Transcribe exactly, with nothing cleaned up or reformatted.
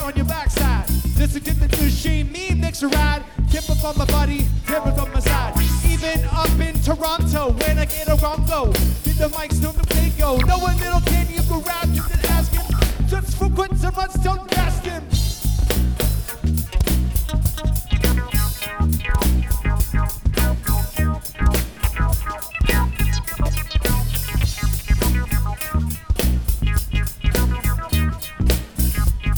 on your backside. Listen to the machine, me mix a ride. Tip up on my buddy, tip up on my side. Even up in Toronto, when I get a wrong go, did the mics know the they go? No one little can you go round, you can ask him. Just for quits and runs, don't